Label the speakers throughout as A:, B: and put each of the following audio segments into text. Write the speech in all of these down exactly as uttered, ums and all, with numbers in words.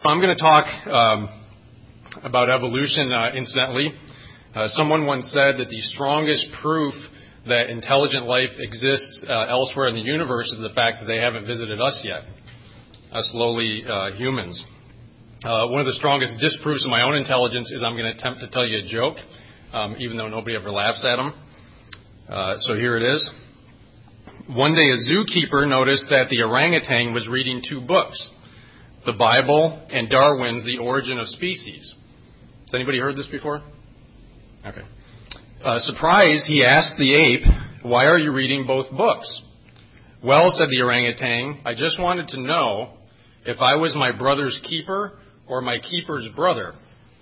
A: I'm going to talk um, about evolution, uh, incidentally. Uh, someone once said that the strongest proof that intelligent life exists uh, elsewhere in the universe is the fact that they haven't visited us yet, us lowly uh, humans. Uh, one of the strongest disproofs of my own intelligence is I'm going to attempt to tell you a joke, um, even though nobody ever laughs at them. Uh, so here it is. One day a zookeeper noticed that the orangutan was reading two books, the Bible and Darwin's The Origin of Species. Has anybody heard this before? Okay. Uh, surprised, he asked the ape, "Why are you reading both books?" "Well," said the orangutan, "I just wanted to know if I was my brother's keeper or my keeper's brother."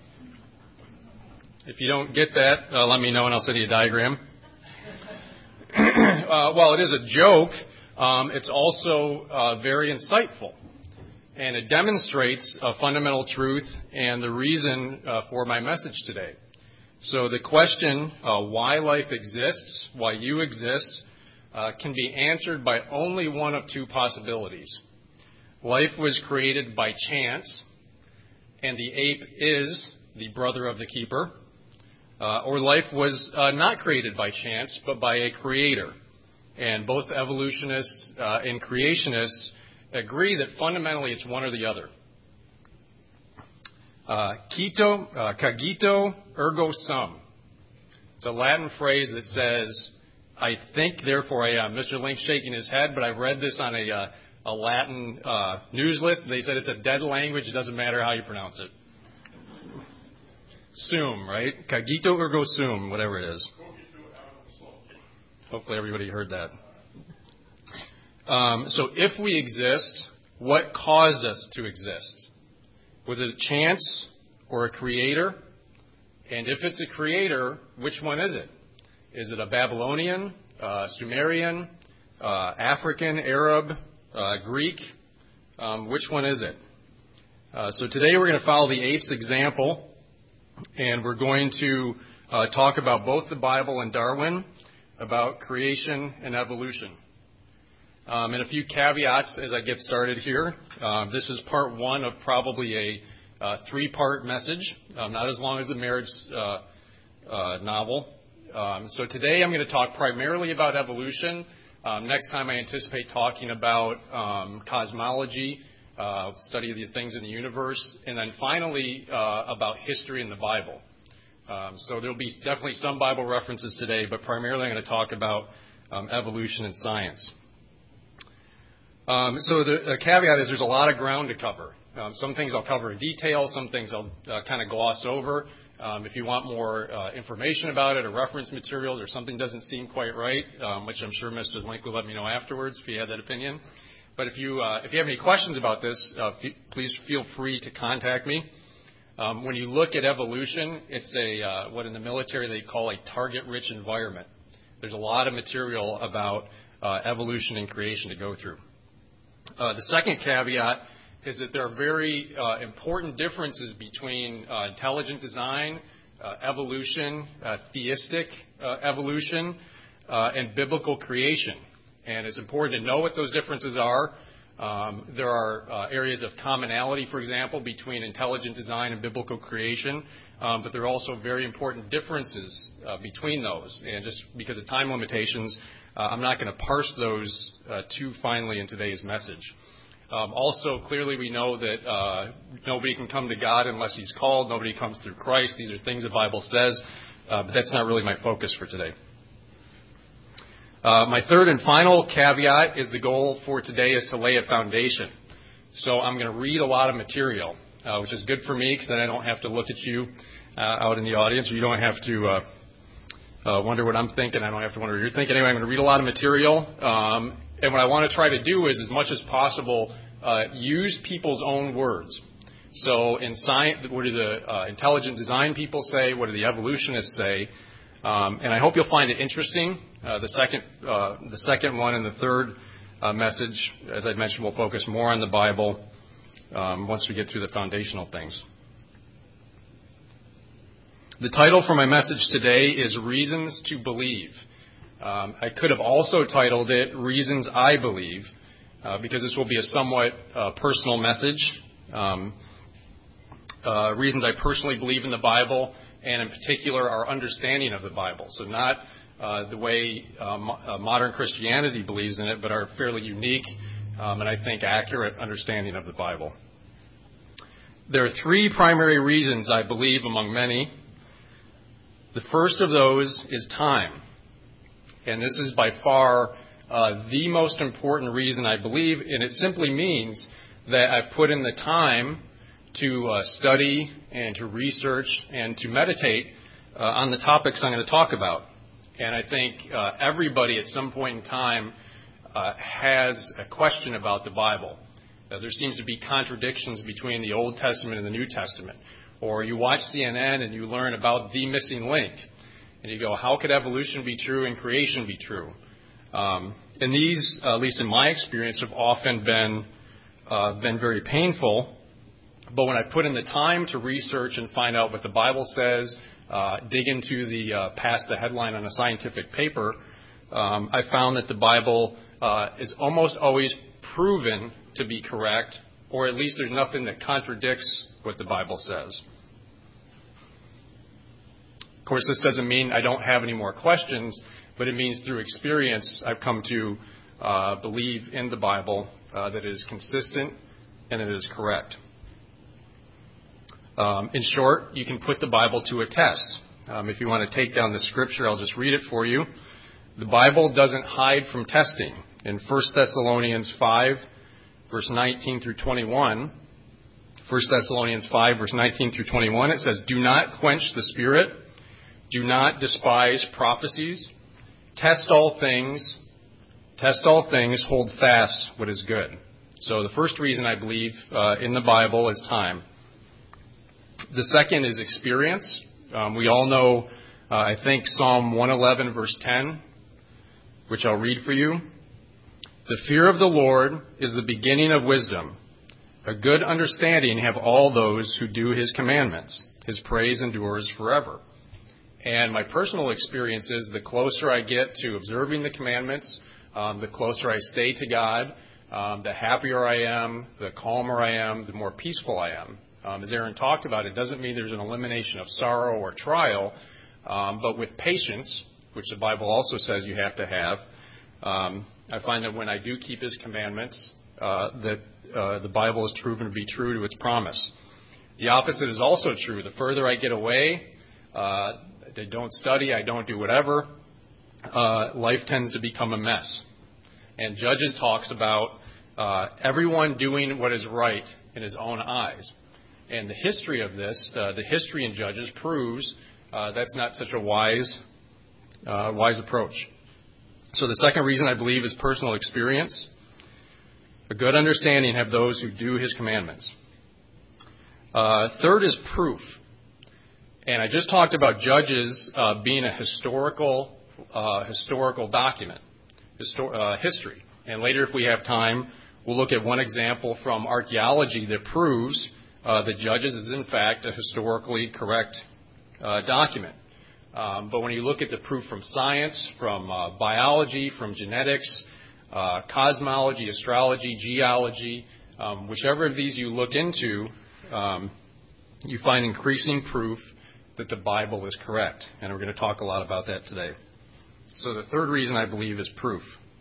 A: If you don't get that, uh, let me know and I'll send you a diagram. uh, while it is a joke, um, it's also uh, very insightful. And it demonstrates a fundamental truth and the reason uh, for my message today. So the question, uh, why life exists, why you exist, uh, can be answered by only one of two possibilities. Life was created by chance, and the ape is the brother of the keeper. Uh, or life was uh, not created by chance, but by a creator. And both evolutionists uh, and creationists agree that fundamentally it's one or the other. Uh, Cito, uh, cogito ergo sum. It's a Latin phrase that says, "I think, therefore I am." Mister Link's shaking his head, but I read this on a, uh, a Latin uh, news list. They said it's a dead language. It doesn't matter how you pronounce it. Sum, right? Cogito ergo sum, whatever it is. Hopefully everybody heard that. Um, so if we exist, what caused us to exist? Was it a chance or a creator? And if it's a creator, which one is it? Is it a Babylonian, uh, Sumerian, uh, African, Arab, uh, Greek? Um, which one is it? Uh, so today we're going to follow the ape's example, and we're going to uh, talk about both the Bible and Darwin, about creation and evolution. Um, and a few caveats as I get started here. Um, this is part one of probably a uh, three-part message, um, not as long as the marriage uh, uh, novel. Um, so today I'm going to talk primarily about evolution. Um, next time I anticipate talking about um, cosmology, uh, study of the things in the universe, and then finally uh, about history in the Bible. Um, so there'll be definitely some Bible references today, but primarily I'm going to talk about um, evolution and science. Um, so the, the caveat is there's a lot of ground to cover. Um, some things I'll cover in detail, some things I'll uh, kind of gloss over. Um, if you want more uh, information about it or reference materials or something doesn't seem quite right, um, which I'm sure Mister Link will let me know afterwards if he had that opinion. But if you uh, if you have any questions about this, uh, f- please feel free to contact me. Um, when you look at evolution, it's a uh, what in the military they call a target-rich environment. There's a lot of material about uh, evolution and creation to go through. Uh, the second caveat is that there are very uh, important differences between uh, intelligent design, uh, evolution, uh, theistic uh, evolution, uh, and biblical creation. And it's important to know what those differences are. Um, there are uh, areas of commonality, for example, between intelligent design and biblical creation, um, but there are also very important differences uh, between those. And just because of time limitations, Uh, I'm not going to parse those uh, too finely in today's message. Um, also, clearly we know that uh, nobody can come to God unless he's called. Nobody comes through Christ. These are things the Bible says, uh, but that's not really my focus for today. Uh, my third and final caveat is the goal for today is to lay a foundation. So I'm going to read a lot of material, uh, which is good for me because then I don't have to look at you uh, out in the audience, or you don't have to uh, Uh, wonder what I'm thinking. I don't have to wonder what you're thinking. Anyway, I'm going to read a lot of material. Um, and what I want to try to do is, as much as possible, uh, use people's own words. So in science, what do the uh, intelligent design people say? What do the evolutionists say? Um, and I hope you'll find it interesting. Uh, the second uh, the second one and the third uh, message, as I mentioned, will focus more on the Bible um, once we get through the foundational things. The title for my message today is Reasons to Believe. Um, I could have also titled it Reasons I Believe, uh, because this will be a somewhat uh, personal message. Um, uh, reasons I personally believe in the Bible, and in particular our understanding of the Bible. So not uh, the way uh, mo- uh, modern Christianity believes in it, but our fairly unique um, and I think accurate understanding of the Bible. There are three primary reasons I believe among many. The first of those is time. And this is by far uh, the most important reason I believe, and it simply means that I've put in the time to uh, study and to research and to meditate uh, on the topics I'm going to talk about. And I think uh, everybody at some point in time uh, has a question about the Bible. Uh, there seems to be contradictions between the Old Testament and the New Testament. Or you watch C N N and you learn about the missing link. And you go, how could evolution be true and creation be true? Um, and these, uh, at least in my experience, have often been uh, been very painful. But when I put in the time to research and find out what the Bible says, uh, dig into the uh, past the headline on a scientific paper, um, I found that the Bible uh, is almost always proven to be correct, or at least there's nothing that contradicts what the Bible says. Of course, this doesn't mean I don't have any more questions, but it means through experience I've come to uh, believe in the Bible uh, that it is consistent and it is correct. Um, in short, you can put the Bible to a test. Um, if you want to take down the scripture, I'll just read it for you. The Bible doesn't hide from testing. In First Thessalonians five, verse nineteen through twenty-one, First Thessalonians five, verse nineteen through twenty-one, it says, "Do not quench the spirit. Do not despise prophecies. Test all things. Test all things. Hold fast what is good." So the first reason I believe uh, in the Bible is time. The second is experience. Um, we all know, uh, I think, Psalm one eleven, verse ten, which I'll read for you. "The fear of the Lord is the beginning of wisdom. A good understanding have all those who do his commandments. His praise endures forever." And my personal experience is the closer I get to observing the commandments, um, the closer I stay to God, um, the happier I am, the calmer I am, the more peaceful I am. Um, as Aaron talked about, it doesn't mean there's an elimination of sorrow or trial, um, but with patience, which the Bible also says you have to have, um, I find that when I do keep his commandments, uh, that uh, the Bible is proven to be true to its promise. The opposite is also true. The further I get away, uh, I don't study, I don't do whatever, uh, life tends to become a mess. And Judges talks about uh, everyone doing what is right in his own eyes. And the history of this, uh, the history in Judges proves uh, that's not such a wise, uh, wise approach. So the second reason I believe is personal experience. A good understanding have those who do his commandments. Uh, third is proof. And I just talked about Judges uh, being a historical uh, historical document, histor- uh, history. And later, if we have time, we'll look at one example from archaeology that proves uh, that Judges is, in fact, a historically correct uh, document. Um, but when you look at the proof from science, from uh, biology, from genetics, uh, cosmology, astrology, geology, um, whichever of these you look into, um, you find increasing proof that the Bible is correct. And we're going to talk a lot about that today. So the third reason I believe is proof.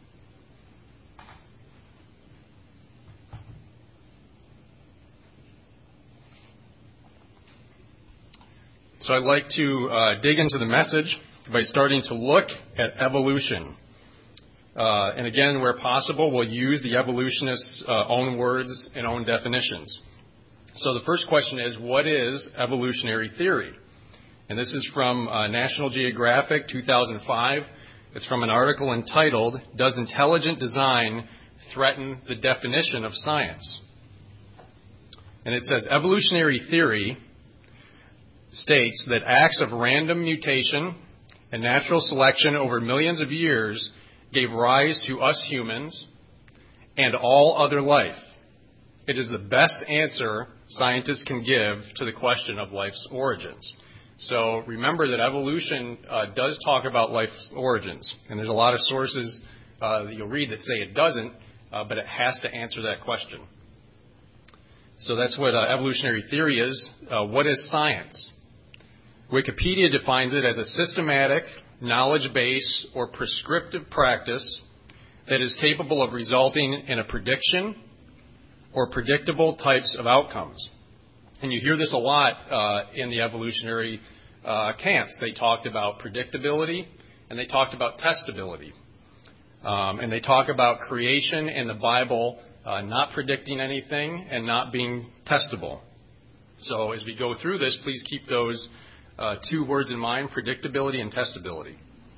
A: So I'd like to uh, dig into the message by starting to look at evolution. Uh, and again, where possible, we'll use the evolutionists' uh, own words and own definitions. So the first question is, what is evolutionary theory? And this is from uh, National Geographic, two thousand five. It's from an article entitled, "Does Intelligent Design Threaten the Definition of Science?" And it says, evolutionary theory states that acts of random mutation and natural selection over millions of years gave rise to us humans and all other life. It is the best answer scientists can give to the question of life's origins. So remember that evolution uh, does talk about life's origins, and there's a lot of sources uh, that you'll read that say it doesn't, uh, but it has to answer that question. So that's what uh, evolutionary theory is. Uh, what is science? Wikipedia defines it as a systematic, knowledge base, or prescriptive practice that is capable of resulting in a prediction or predictable types of outcomes. And you hear this a lot uh, in the evolutionary uh, camps. They talked about predictability, and they talked about testability. Um, and they talk about creation and the Bible uh, not predicting anything and not being testable. So as we go through this, please keep those uh, two words in mind, predictability and testability.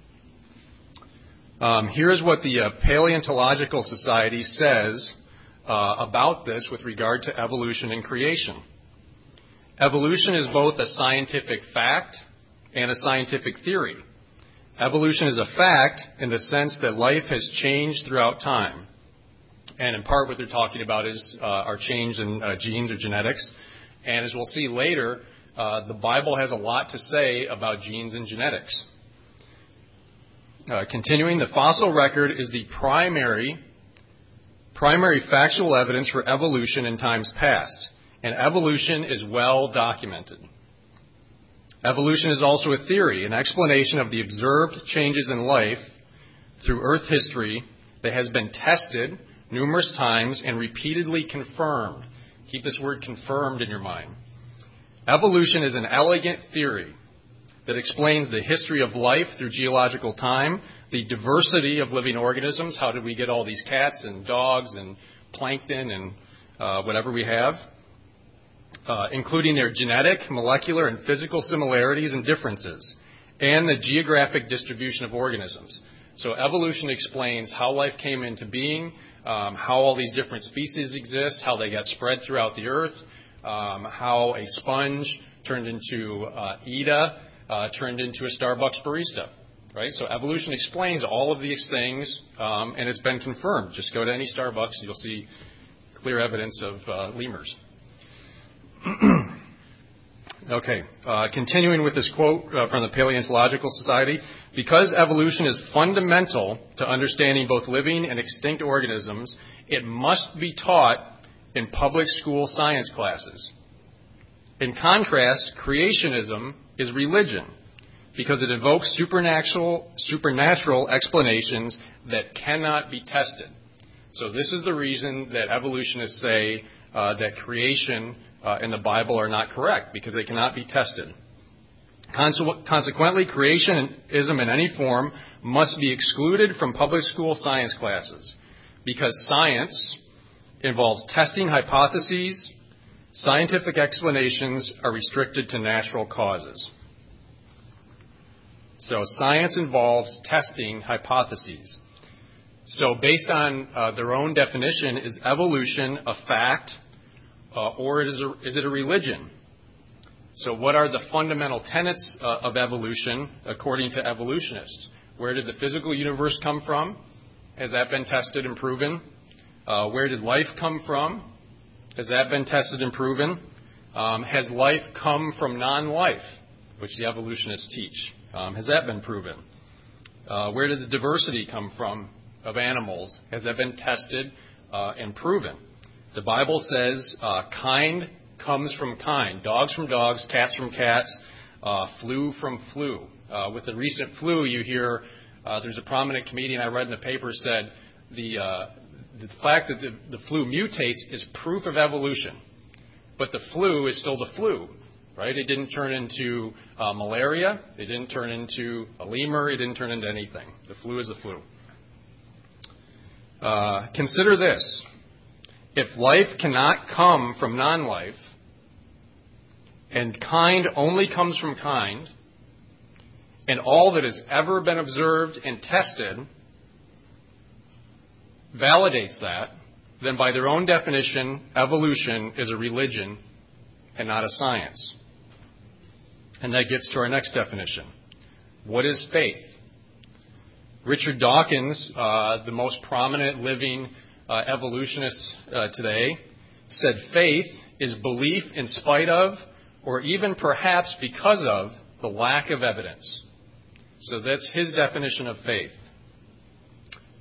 A: Um, here's what the uh, Paleontological Society says uh, about this with regard to evolution and creation. Evolution is both a scientific fact and a scientific theory. Evolution is a fact in the sense that life has changed throughout time. And in part what they're talking about is uh, our change in uh, genes or genetics. And as we'll see later, uh, the Bible has a lot to say about genes and genetics. Uh, continuing, the fossil record is the primary, primary factual evidence for evolution in times past. And evolution is well documented. Evolution is also a theory, an explanation of the observed changes in life through Earth history that has been tested numerous times and repeatedly confirmed. Keep this word confirmed in your mind. Evolution is an elegant theory that explains the history of life through geological time, the diversity of living organisms. How did we get all these cats and dogs and plankton and uh, whatever we have? Uh, including their genetic, molecular, and physical similarities and differences, and the geographic distribution of organisms. So evolution explains how life came into being, um, how all these different species exist, how they got spread throughout the earth, um, how a sponge turned into uh, Ida, uh, turned into a Starbucks barista. Right? So evolution explains all of these things, um, and it's been confirmed. Just go to any Starbucks, you'll see clear evidence of uh, lemurs. Okay, uh, continuing with this quote uh, from the Paleontological Society, because evolution is fundamental to understanding both living and extinct organisms, it must be taught in public school science classes. In contrast, creationism is religion because it invokes supernatural, supernatural explanations that cannot be tested. So this is the reason that evolutionists say uh, that creation Uh, in the Bible are not correct, because they cannot be tested. Conse- consequently, creationism in any form must be excluded from public school science classes, because science involves testing hypotheses. Scientific explanations are restricted to natural causes. So science involves testing hypotheses. So based on uh, their own definition, is evolution a fact? Uh, or is, a, is it a religion? So what are the fundamental tenets uh, of evolution according to evolutionists? Where did the physical universe come from? Has that been tested and proven? Uh, where did life come from? Has that been tested and proven? Um, has life come from non-life, which the evolutionists teach? Um, has that been proven? Uh, where did the diversity come from of animals? Has that been tested uh, and proven? The Bible says uh, kind comes from kind. Dogs from dogs, cats from cats, uh, flu from flu. Uh, with the recent flu, you hear uh, there's a prominent comedian I read in the paper said the, uh, the fact that the, the flu mutates is proof of evolution. But the flu is still the flu, right? It didn't turn into uh, malaria. It didn't turn into a lemur. It didn't turn into anything. The flu is the flu. Uh, consider this. If life cannot come from non-life, and kind only comes from kind, and all that has ever been observed and tested validates that, then by their own definition, evolution is a religion and not a science. And that gets to our next definition. What is faith? Richard Dawkins, uh, the most prominent living Uh, evolutionists uh, today, said faith is belief in spite of, or even perhaps because of, the lack of evidence. So that's his definition of faith.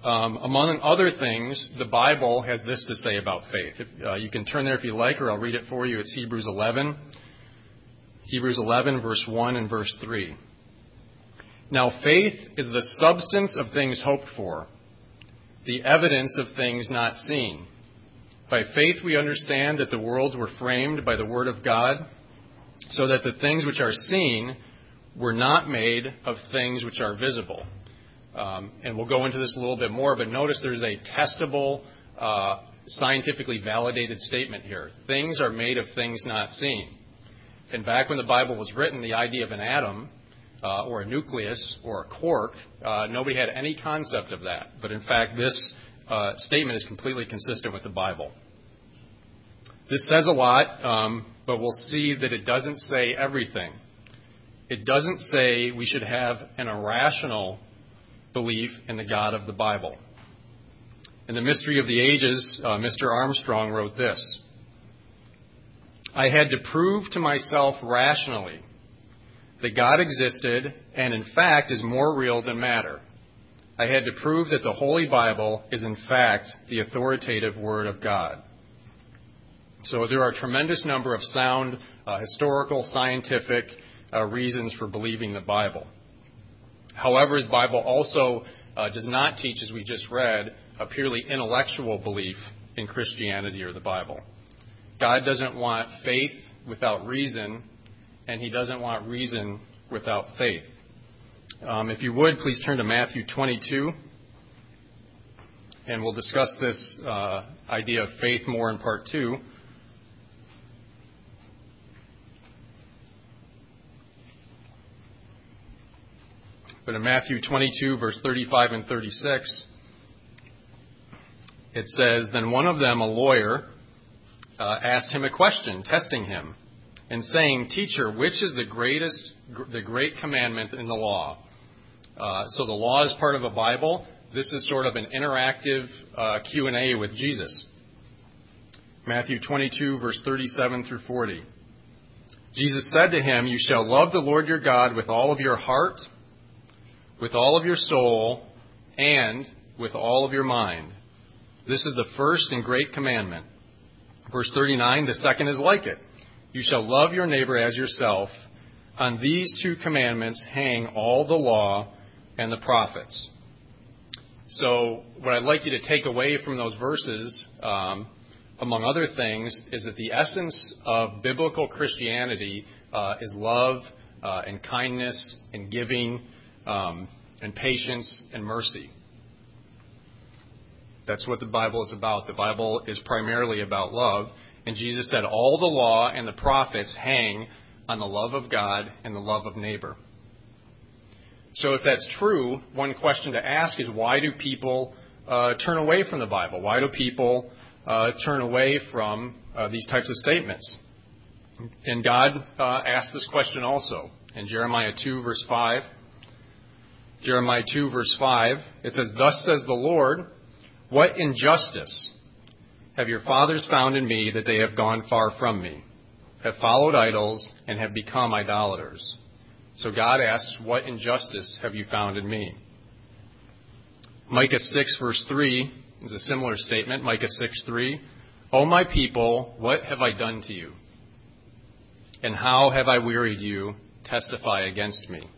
A: Um, among other things, the Bible has this to say about faith. If, uh, you can turn there if you like, or I'll read it for you. It's Hebrews eleven. Hebrews eleven, verse one and verse three. Now faith is the substance of things hoped for, the evidence of things not seen. By faith we understand that the worlds were framed by the word of God, so that the things which are seen were not made of things which are visible. Um, and we'll go into this a little bit more, but notice there's a testable, uh, scientifically validated statement here. Things are made of things not seen. And back when the Bible was written, the idea of an atom uh, or a nucleus or a quark, uh, nobody had any concept of that. But in fact, this uh, statement is completely consistent with the Bible. This says a lot, um, but we'll see that it doesn't say everything. It doesn't say we should have an irrational belief in the God of the Bible. In The Mystery of the Ages, uh, Mister Armstrong wrote this: I had to prove to myself rationally that God existed and in fact is more real than matter. I had to prove that the Holy Bible is in fact the authoritative Word of God. So there are a tremendous number of sound uh, historical, scientific uh, reasons for believing the Bible. However, the Bible also uh, does not teach, as we just read, a purely intellectual belief in Christianity or the Bible. God doesn't want faith without reason, and He doesn't want reason without faith. Um, if you would, please turn to Matthew twenty-two, and we'll discuss this uh, idea of faith more in part two. But in Matthew twenty-two, verse thirty-five and thirty-six, it says, Then one of them, a lawyer, uh, asked him a question, testing him, and saying, Teacher, which is the greatest, the great commandment in the law? Uh, so the law is part of a Bible. This is sort of an interactive uh, Q and A with Jesus. Matthew twenty-two, verse thirty-seven through forty. Jesus said to him, You shall love the Lord your God with all of your heart, with all of your soul, and with all of your mind. This is the first and great commandment. Verse thirty-nine, the second is like it. You shall love your neighbor as yourself. On these two commandments hang all the law and the prophets. So what I'd like you to take away from those verses, um, among other things, is that the essence of biblical Christianity uh, is love uh, and kindness and giving um, and patience and mercy. That's what the Bible is about. The Bible is primarily about love. And Jesus said all the law and the prophets hang on the love of God and the love of neighbor. So if that's true, one question to ask is, why do people uh, turn away from the Bible? Why do people uh, turn away from uh, these types of statements? And God uh, asked this question also. In Jeremiah two, verse five, Jeremiah two, verse five, it says, Thus says the Lord, what injustice have your fathers found in me that they have gone far from me, have followed idols, and have become idolaters? So God asks, what injustice have you found in me? Micah six, verse three is a similar statement. Micah six, three, O my people, what have I done to you? And how have I wearied you? Testify against me.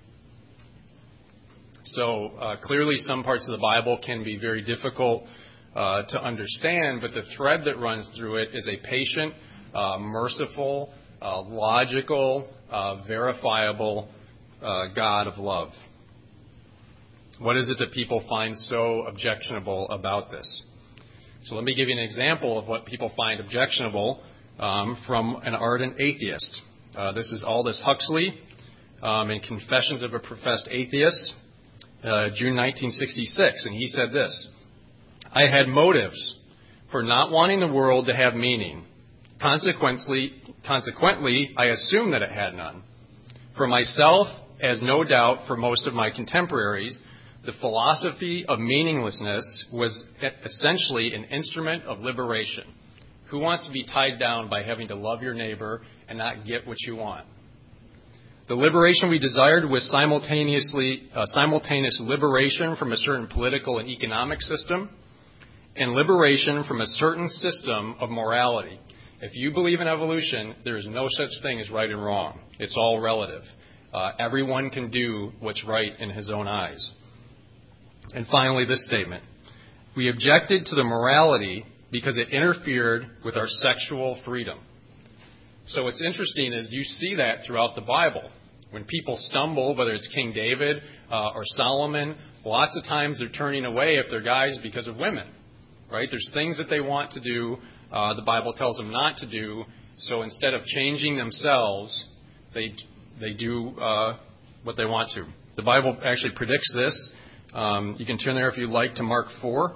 A: So uh, clearly some parts of the Bible can be very difficult uh, to understand, but the thread that runs through it is a patient, uh, merciful, uh, logical, uh, verifiable uh, God of love. What is it that people find so objectionable about this? So let me give you an example of what people find objectionable um, from an ardent atheist. Uh, this is Aldous Huxley um, in Confessions of a Professed Atheist, uh, June nineteen sixty-six, and he said this: I had motives for not wanting the world to have meaning. Consequently, consequently, I assumed that it had none. For myself, as no doubt for most of my contemporaries, the philosophy of meaninglessness was essentially an instrument of liberation. Who wants to be tied down by having to love your neighbor and not get what you want? The liberation we desired was simultaneously uh, simultaneous liberation from a certain political and economic system and liberation from a certain system of morality. If you believe in evolution, there is no such thing as right and wrong. It's all relative. Uh, everyone can do what's right in his own eyes. And finally, this statement. We objected to the morality because it interfered with our sexual freedom. So what's interesting is you see that throughout the Bible. When people stumble, whether it's King David uh, or Solomon, lots of times they're turning away if they're guys because of women, right? There's things that they want to do. Uh, the Bible tells them not to do. So instead of changing themselves, they they do uh, what they want to. The Bible actually predicts this. Um, you can turn there if you like to Mark four.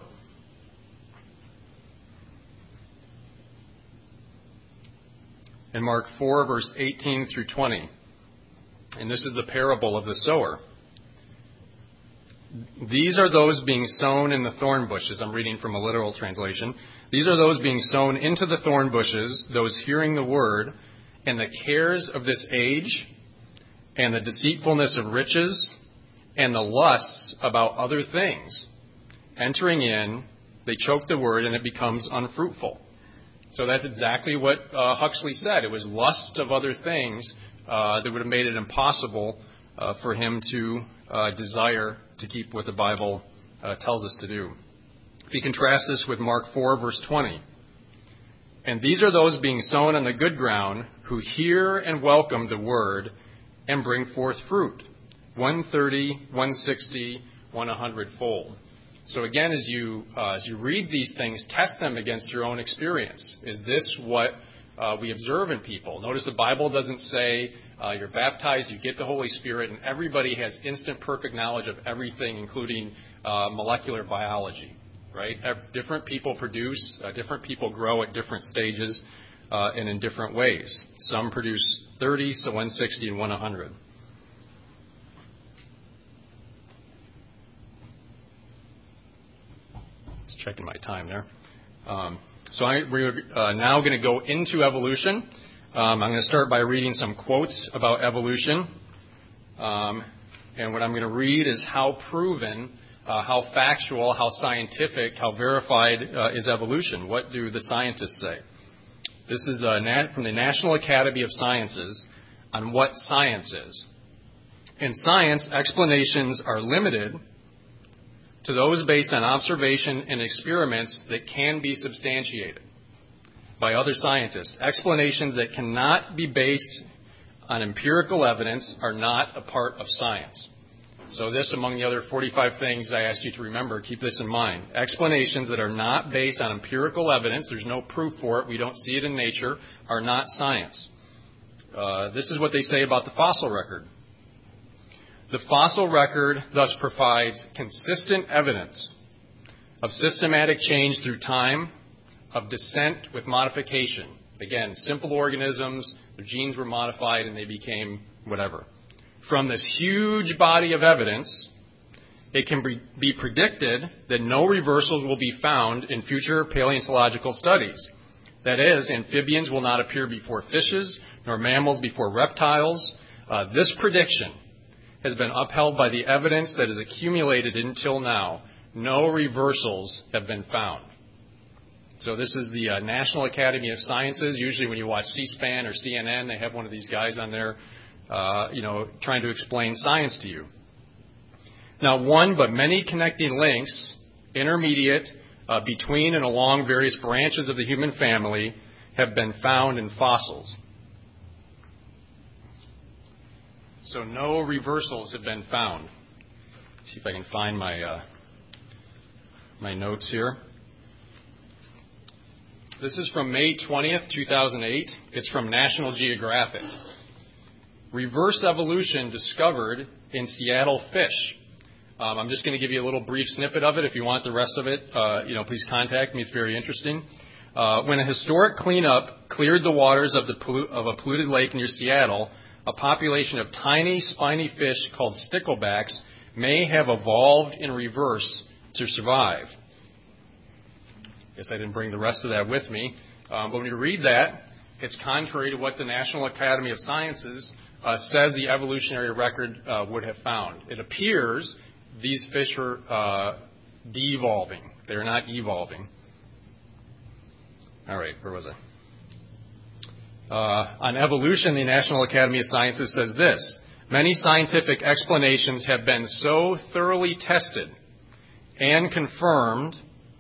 A: In Mark four, verse eighteen through twenty. And this is the parable of the sower. These are those being sown in the thorn bushes. I'm reading from a literal translation. These are those being sown into the thorn bushes, those hearing the word, and the cares of this age, and the deceitfulness of riches, and the lusts about other things. Entering in, they choke the word, and it becomes unfruitful. So that's exactly what uh, Huxley said. It was lust of other things uh, that would have made it impossible uh, for him to uh, desire to keep what the Bible uh, tells us to do. If you contrast this with Mark four, verse twenty. And these are those being sown on the good ground who hear and welcome the word and bring forth fruit. one thirty, one sixty, one hundred fold. So again, as you uh, as you read these things, test them against your own experience. Is this what uh, we observe in people? Notice the Bible doesn't say uh, you're baptized, you get the Holy Spirit, and everybody has instant perfect knowledge of everything, including uh, molecular biology. Right? Different people produce, uh, different people grow at different stages uh, and in different ways. Some produce thirty, so one sixty and one hundred. Checking my time there. Um, so I, we're uh, now going to go into evolution. Um, I'm going to start by reading some quotes about evolution. Um, and what I'm going to read is how proven, uh, how factual, how scientific, how verified uh, is evolution. What do the scientists say? This is uh, nat- from the National Academy of Sciences on what science is. In science, explanations are limited to those based on observation and experiments that can be substantiated by other scientists. Explanations that cannot be based on empirical evidence are not a part of science. So this, among the other forty-five things I asked you to remember, keep this in mind. Explanations that are not based on empirical evidence, there's no proof for it, we don't see it in nature, are not science. Uh, this is what they say about the fossil record. The fossil record thus provides consistent evidence of systematic change through time, of descent with modification. Again, simple organisms, their genes were modified and they became whatever. From this huge body of evidence, it can be predicted that no reversals will be found in future paleontological studies. That is, amphibians will not appear before fishes, nor mammals before reptiles. Uh, this prediction has been upheld by the evidence that is accumulated until now. No reversals have been found. So this is the uh, National Academy of Sciences. Usually when you watch C-SPAN or C N N, they have one of these guys on there, uh, you know, trying to explain science to you. Now, one but many connecting links, intermediate, uh, between and along various branches of the human family, have been found in fossils. So no reversals have been found. See if I can find my uh, my notes here. This is from May twentieth, two thousand eight. It's from National Geographic. Reverse evolution discovered in Seattle fish. Um, I'm just going to give you a little brief snippet of it. If you want the rest of it, uh, you know, please contact me. It's very interesting. Uh, when a historic cleanup cleared the waters of, the pollu- of a polluted lake near Seattle, a population of tiny, spiny fish called sticklebacks may have evolved in reverse to survive. Guess I didn't bring the rest of that with me. Um, but when you read that, It's contrary to what the National Academy of Sciences uh, says the evolutionary record uh, would have found. It appears these fish are uh, de-evolving. They're not evolving. All right, where was I? Uh, on evolution, the National Academy of Sciences says this: many scientific explanations have been so thoroughly tested and confirmed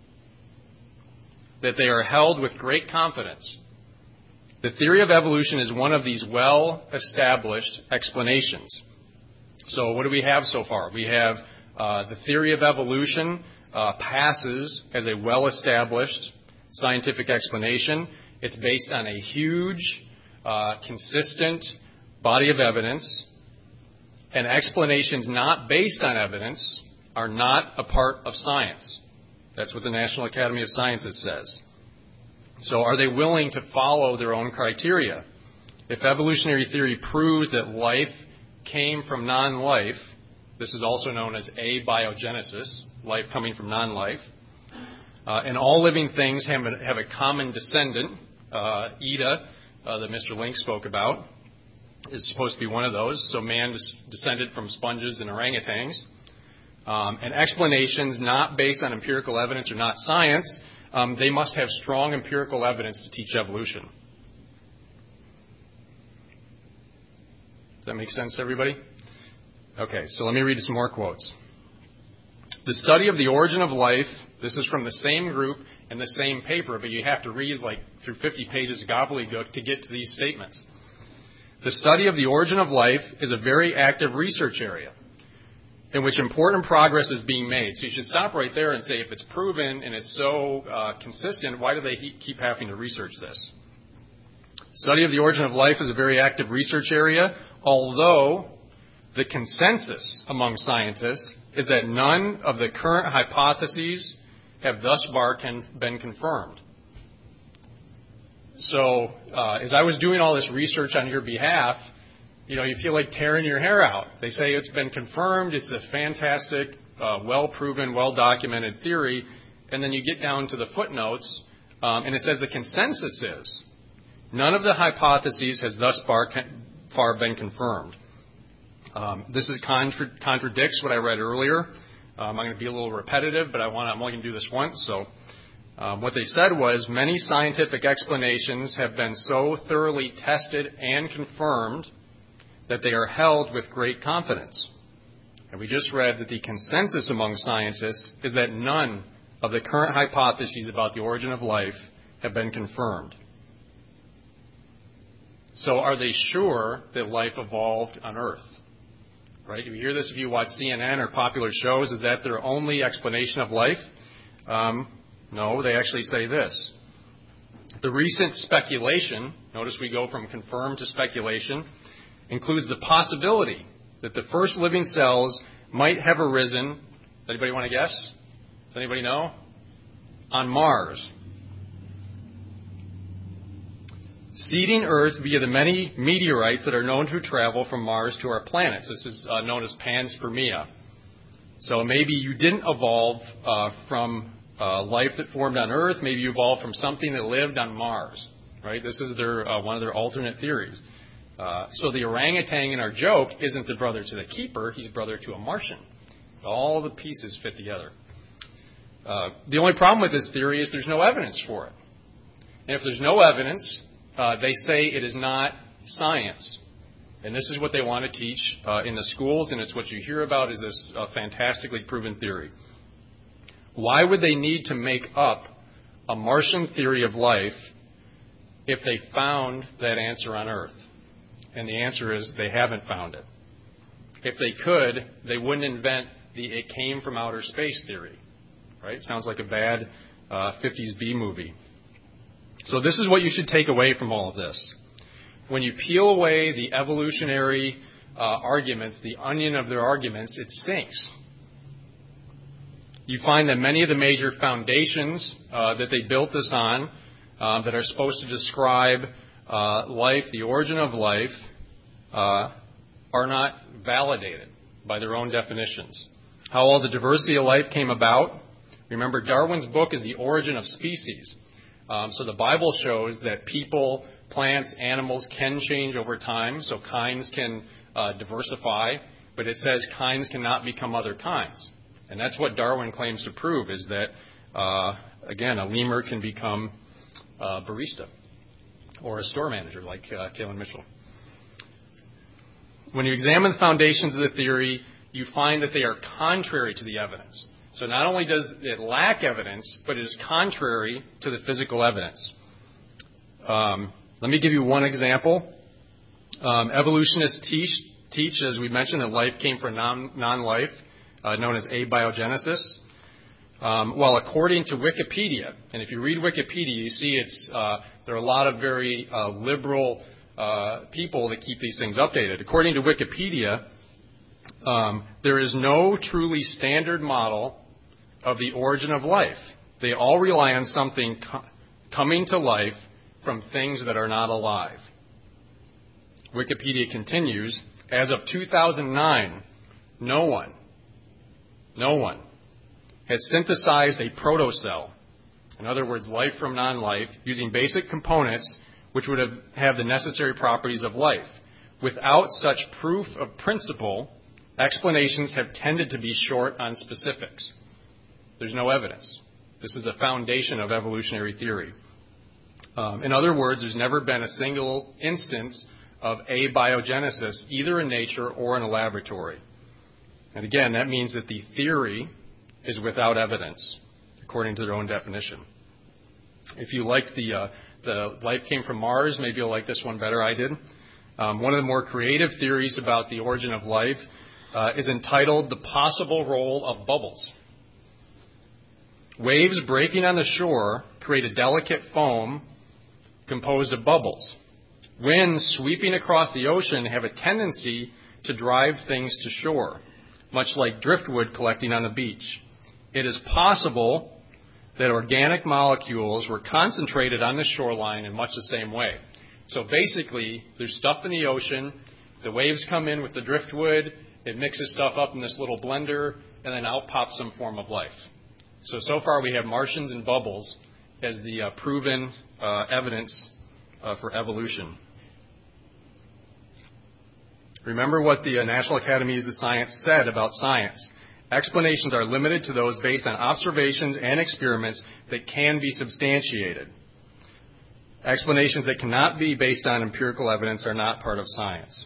A: that they are held with great confidence. The theory of evolution is one of these well-established explanations. So what do we have so far? We have uh, the theory of evolution uh, passes as a well-established scientific explanation. It's based on a huge, uh, consistent body of evidence, and explanations not based on evidence are not a part of science. That's what the National Academy of Sciences says. So are they willing to follow their own criteria? If evolutionary theory proves that life came from non-life, this is also known as abiogenesis, life coming from non-life, uh, and all living things have a, have a common descendant, uh, Ida, uh, that Mister Link spoke about, is supposed to be one of those. So man is descended from sponges and orangutans. Um, and explanations not based on empirical evidence or not science, um, they must have strong empirical evidence to teach evolution. Does that make sense to everybody? Okay, so let me read some more quotes. The study of the origin of life, this is from the same group and the same paper, but you have to read like through fifty pages of gobbledygook to get to these statements. The study of the origin of life is a very active research area in which important progress is being made. So you should stop right there and say, if it's proven and it's so uh, consistent, why do they he- keep having to research this? Study of the origin of life is a very active research area, although the consensus among scientists is that none of the current hypotheses have thus far can, been confirmed. So uh, as I was doing all this research on your behalf, you know, you feel like tearing your hair out. They say it's been confirmed, it's a fantastic, uh, well-proven, well-documented theory, and then you get down to the footnotes, um, and it says the consensus is none of the hypotheses has thus far, far been confirmed. Um, this is contra- contradicts what I read earlier. Um, I'm going to be a little repetitive, but I want I'm only going to do this once. So um, what they said was many scientific explanations have been so thoroughly tested and confirmed that they are held with great confidence. And we just read that the consensus among scientists is that none of the current hypotheses about the origin of life have been confirmed. So are they sure that life evolved on Earth? Right? You hear this if you watch C N N or popular shows. Is that their only explanation of life? Um, no, they actually say this. The recent speculation, notice we go from confirmed to speculation, includes the possibility that the first living cells might have arisen, does anybody want to guess? Does anybody know? On Mars. Seeding Earth via the many meteorites that are known to travel from Mars to our planets. This is uh, known as panspermia. So maybe you didn't evolve uh, from uh, life that formed on Earth. Maybe you evolved from something that lived on Mars. Right? This is their uh, one of their alternate theories. Uh, so the orangutan in our joke isn't the brother to the keeper. He's brother to a Martian. All the pieces fit together. Uh, the only problem with this theory is there's no evidence for it. And if there's no evidence, uh, they say it is not science. And this is what they want to teach uh, in the schools, and it's what you hear about is this uh, fantastically proven theory. Why would they need to make up a Martian theory of life if they found that answer on Earth? And the answer is they haven't found it. If they could, they wouldn't invent the it came from outer space theory. Right? Sounds like a bad uh, fifties B movie. So this is what you should take away from all of this. When you peel away the evolutionary uh, arguments, the onion of their arguments, it stinks. You find that many of the major foundations uh, that they built this on, uh, that are supposed to describe uh, life, the origin of life, uh, are not validated by their own definitions. How all the diversity of life came about. Remember, Darwin's book is The Origin of Species. Um, so the Bible shows that people plants, animals can change over time, so kinds can uh, diversify, but it says kinds cannot become other kinds. And that's what Darwin claims to prove, is that, uh, again, a lemur can become a barista or a store manager like uh, Kaylin Mitchell. When you examine the foundations of the theory, you find that they are contrary to the evidence. So not only does it lack evidence, but it is contrary to the physical evidence. Um, let me give you one example. Um, evolutionists teach, teach, as we mentioned, that life came from non, non-life, uh, known as abiogenesis. Um, well, according to Wikipedia, and if you read Wikipedia, you see it's uh, there are a lot of very uh, liberal uh, people that keep these things updated. According to Wikipedia, um, there is no truly standard model of the origin of life. They all rely on something co- coming to life from things that are not alive. Wikipedia continues, as of two thousand nine, no one, no one has synthesized a protocell, in other words, life from non-life, using basic components which would have, have the necessary properties of life. Without such proof of principle, explanations have tended to be short on specifics. There's no evidence. This is the foundation of evolutionary theory. Um, in other words, there's never been a single instance of abiogenesis, either in nature or in a laboratory. And again, that means that the theory is without evidence, according to their own definition. If you like the uh, the life came from Mars, maybe you'll like this one better. I did. Um, one of the more creative theories about the origin of life uh, is entitled "The Possible Role of Bubbles." Waves breaking on the shore create a delicate foam composed of bubbles. Winds sweeping across the ocean have a tendency to drive things to shore, much like driftwood collecting on the beach. It is possible that organic molecules were concentrated on the shoreline in much the same way. So basically, there's stuff in the ocean, the waves come in with the driftwood, it mixes stuff up in this little blender, and then out pops some form of life. So, so far we have Martians and bubbles as the uh, proven uh, evidence uh, for evolution. Remember what the uh, National Academies of Science said about science. Explanations are limited to those based on observations and experiments that can be substantiated. Explanations that cannot be based on empirical evidence are not part of science.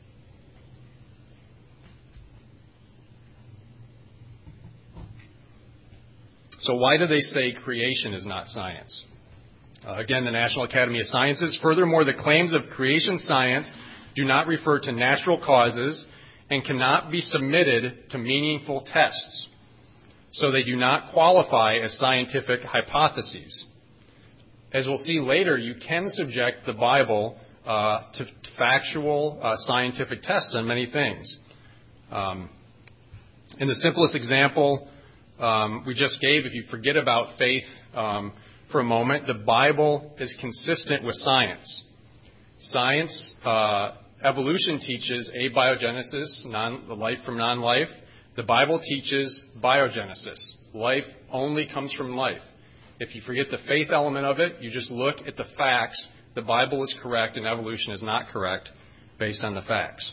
A: So why do they say creation is not science? Uh, again, the National Academy of Sciences. Furthermore, the claims of creation science do not refer to natural causes and cannot be submitted to meaningful tests. So they do not qualify as scientific hypotheses. As we'll see later, you can subject the Bible uh, to factual uh, scientific tests on many things. Um, in the simplest example um, we just gave, if you forget about faith um, for a moment, the Bible is consistent with science. Science, uh, evolution teaches abiogenesis, non, the life from non-life. The Bible teaches biogenesis. Life only comes from life. If you forget the faith element of it, you just look at the facts. The Bible is correct and evolution is not correct based on the facts.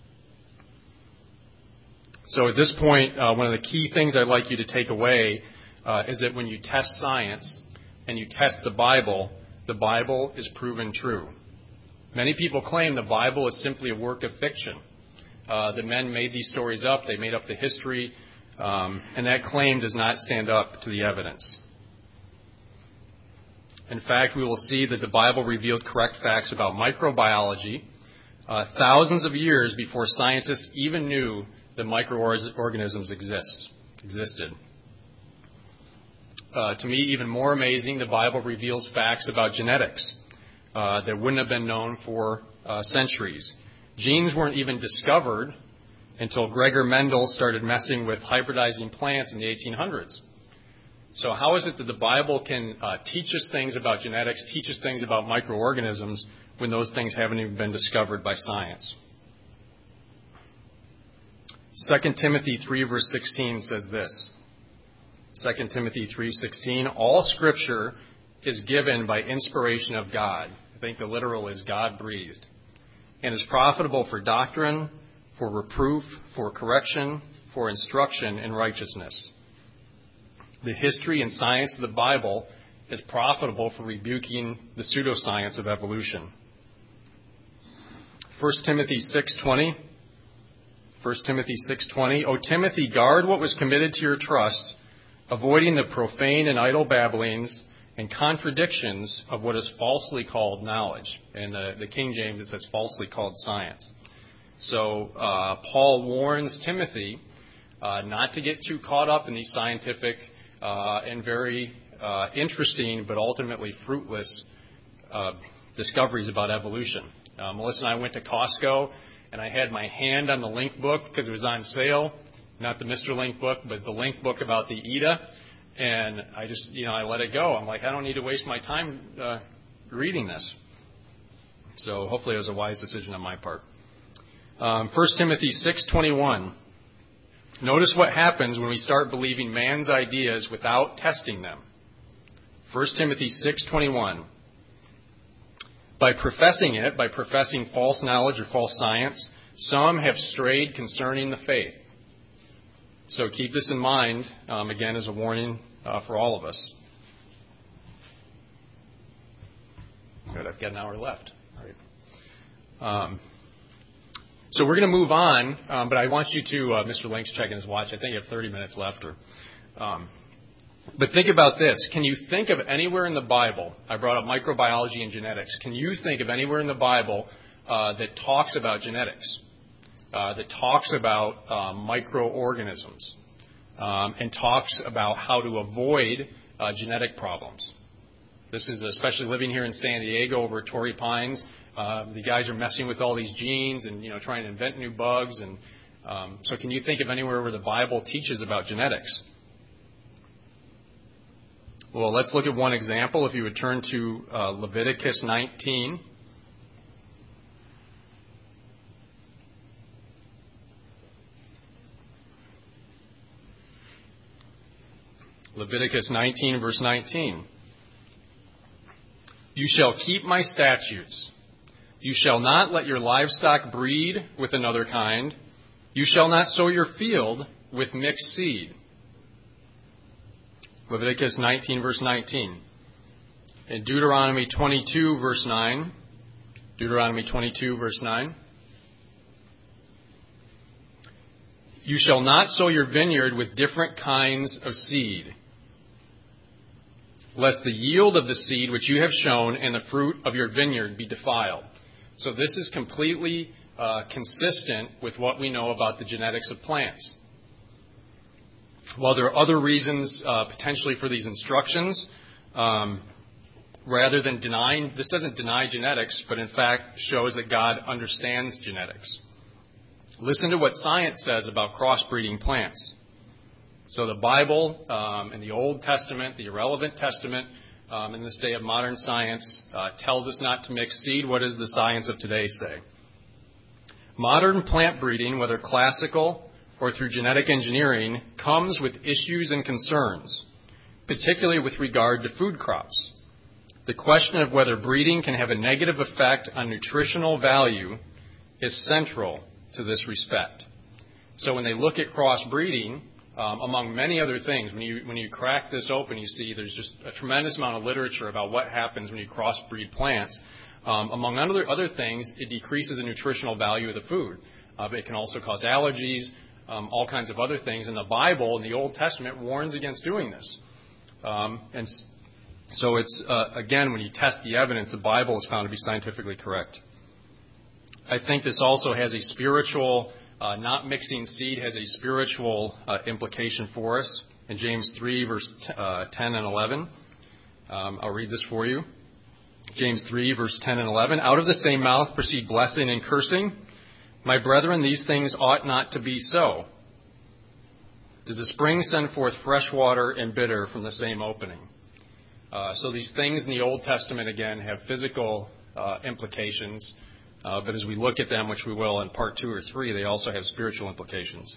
A: So at this point, uh, one of the key things I'd like you to take away uh, is that when you test science and you test the Bible, the Bible is proven true. Many people claim the Bible is simply a work of fiction. Uh, the men made these stories up. They made up the history. Um, and that claim does not stand up to the evidence. In fact, we will see that the Bible revealed correct facts about microbiology uh, thousands of years before scientists even knew that microorganisms exist, existed. Uh, to me, even more amazing, the Bible reveals facts about genetics uh, that wouldn't have been known for uh, centuries. Genes weren't even discovered until Gregor Mendel started messing with hybridizing plants in the eighteen hundreds. So how is it that the Bible can uh, teach us things about genetics, teach us things about microorganisms, when those things haven't even been discovered by science? Second Timothy three, verse sixteen says this. Second Timothy three sixteen, all Scripture is given by inspiration of God. think the literal is God-breathed, and is profitable for doctrine, for reproof, for correction, for instruction in righteousness. The history and science of the Bible is profitable for rebuking the pseudoscience of evolution. First Timothy six twenty. First Timothy six twenty. O Timothy, guard what was committed to your trust, avoiding the profane and idle babblings and contradictions of what is falsely called knowledge. In the, the King James, it says falsely called science. So uh, Paul warns Timothy uh, not to get too caught up in these scientific uh, and very uh, interesting but ultimately fruitless uh, discoveries about evolution. Uh, Melissa and I went to Costco, and I had my hand on the Link book because it was on sale. Not the Mister Link book, but the Link book about the E D A. And I just, you know, I let it go. I'm like, I don't need to waste my time uh, reading this. So hopefully it was a wise decision on my part. Um, First Timothy six twenty-one. Notice what happens when we start believing man's ideas without testing them. First Timothy six twenty-one. By professing it, by professing false knowledge or false science, some have strayed concerning the faith. So keep this in mind, um, again, as a warning uh, for all of us. Good, I've got an hour left. All right. Um, so we're going to move on, um, but I want you to, uh, Mister Link's checking his watch. I think you have thirty minutes left. Or, um, but think about this. Can you think of anywhere in the Bible, I brought up microbiology and genetics, can you think of anywhere in the Bible uh, that talks about genetics? Uh, that talks about uh, microorganisms um, and talks about how to avoid uh, genetic problems. This is especially living here in San Diego over at Torrey Pines. Uh, the guys are messing with all these genes and, you know, trying to invent new bugs. And um, so can you think of anywhere where the Bible teaches about genetics? Well, let's look at one example. If you would turn to uh, Leviticus nineteen. Leviticus nineteen, verse nineteen. You shall keep my statutes. You shall not let your livestock breed with another kind. You shall not sow your field with mixed seed. Leviticus nineteen, verse nineteen. In Deuteronomy twenty-two, verse nine. Deuteronomy twenty-two, verse nine. You shall not sow your vineyard with different kinds of seed, lest the yield of the seed which you have sown and the fruit of your vineyard be defiled. So this is completely uh, consistent with what we know about the genetics of plants. While there are other reasons uh, potentially for these instructions, um, rather than denying, this doesn't deny genetics, but in fact shows that God understands genetics. Listen to what science says about crossbreeding plants. So the Bible um, and the Old Testament, the irrelevant Testament, um, in this day of modern science, uh, tells us not to mix seed. What does the science of today say? Modern plant breeding, whether classical or through genetic engineering, comes with issues and concerns, particularly with regard to food crops. The question of whether breeding can have a negative effect on nutritional value is central to this respect. So when they look at crossbreeding, um, among many other things, when you when you crack this open, you see there's just a tremendous amount of literature about what happens when you crossbreed plants. Um, among other other things, it decreases the nutritional value of the food. Uh, but it can also cause allergies, um, all kinds of other things. And the Bible, in the Old Testament, warns against doing this. Um, and so it's, uh, again, when you test the evidence, the Bible is found to be scientifically correct. I think this also has a spiritual, uh, not mixing seed has a spiritual uh, implication for us. In James three, verse t- uh, ten and eleven, um, I'll read this for you. James three, verse ten and eleven. Out of the same mouth proceed blessing and cursing. My brethren, these things ought not to be so. Does the spring send forth fresh water and bitter from the same opening? Uh, so these things in the Old Testament, again, have physical uh, implications. Uh, but as we look at them, which we will in part two or three, they also have spiritual implications.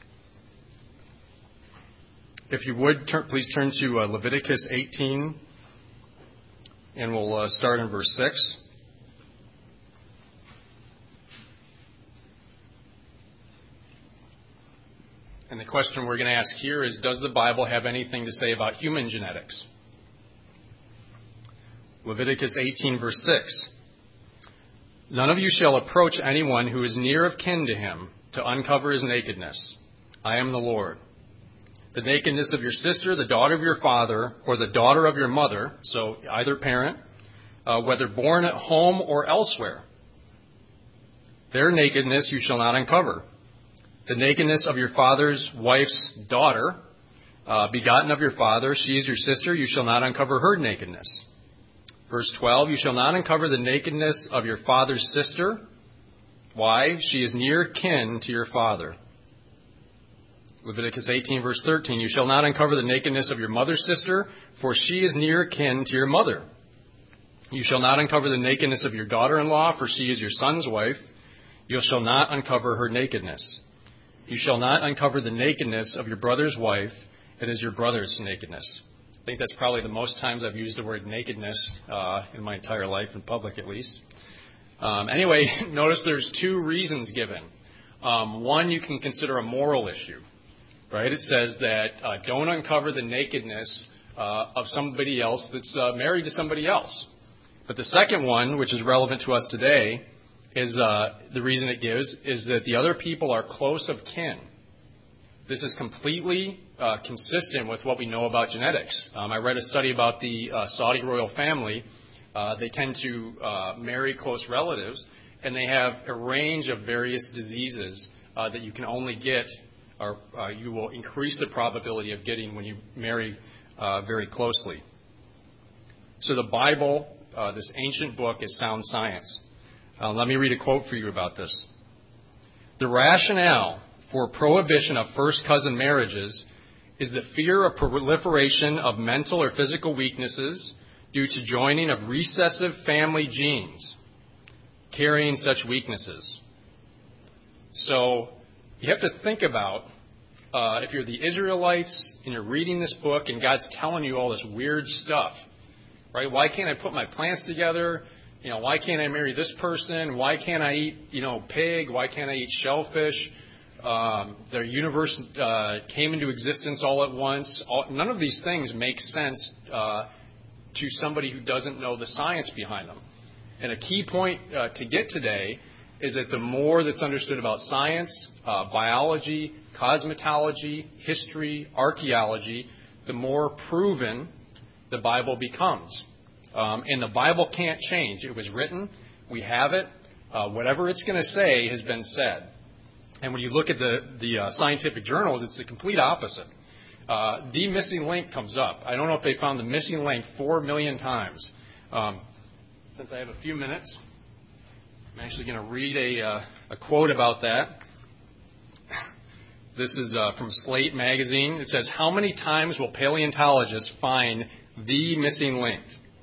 A: If you would, turn, please turn to uh, Leviticus eighteen, and we'll uh, start in verse six. And the question we're going to ask here is, does the Bible have anything to say about human genetics? Leviticus eighteen, verse six. None of you shall approach anyone who is near of kin to him to uncover his nakedness. I am the Lord. The nakedness of your sister, the daughter of your father, or the daughter of your mother, so either parent, uh, whether born at home or elsewhere, their nakedness you shall not uncover. The nakedness of your father's wife's daughter, uh, begotten of your father, she is your sister, you shall not uncover her nakedness. Verse twelve, you shall not uncover the nakedness of your father's sister. Why? She is near kin to your father. Leviticus eighteen, verse thirteen, you shall not uncover the nakedness of your mother's sister, for she is near kin to your mother. You shall not uncover the nakedness of your daughter-in-law, for she is your son's wife. You shall not uncover her nakedness. You shall not uncover the nakedness of your brother's wife. It is your brother's nakedness. I think that's probably the most times I've used the word nakedness uh, in my entire life, in public at least. Um, anyway, notice there's two reasons given. Um, one, you can consider a moral issue, right? It says that uh, don't uncover the nakedness uh, of somebody else that's uh, married to somebody else. But the second one, which is relevant to us today, is uh, the reason it gives is that the other people are close of kin. This is completely uh, consistent with what we know about genetics. Um, I read a study about the uh, Saudi royal family. Uh, they tend to uh, marry close relatives, and they have a range of various diseases uh, that you can only get, or uh, you will increase the probability of getting when you marry uh, very closely. So the Bible, uh, this ancient book, is sound science. Uh, let me read a quote for you about this. The rationale for prohibition of first cousin marriages is the fear of proliferation of mental or physical weaknesses due to joining of recessive family genes carrying such weaknesses. So you have to think about, uh, if you're the Israelites and you're reading this book and God's telling you all this weird stuff, right? Why can't I put my plants together? You know, why can't I marry this person? Why can't I eat, you know, pig? Why can't I eat shellfish? Um, the universe uh, came into existence all at once. All, none of these things make sense uh, to somebody who doesn't know the science behind them. And a key point uh, to get today is that the more that's understood about science, uh, biology, cosmetology, history, archaeology, the more proven the Bible becomes. Um, and the Bible can't change. It was written. We have it. Uh, whatever it's going to say has been said. And when you look at the, the uh, scientific journals, it's the complete opposite. Uh, the missing link comes up. I don't know if they found the missing link four million times. Um, since I have a few minutes, I'm actually going to read a, uh, a quote about that. This is uh, from Slate magazine. It says, how many times will paleontologists find the missing link?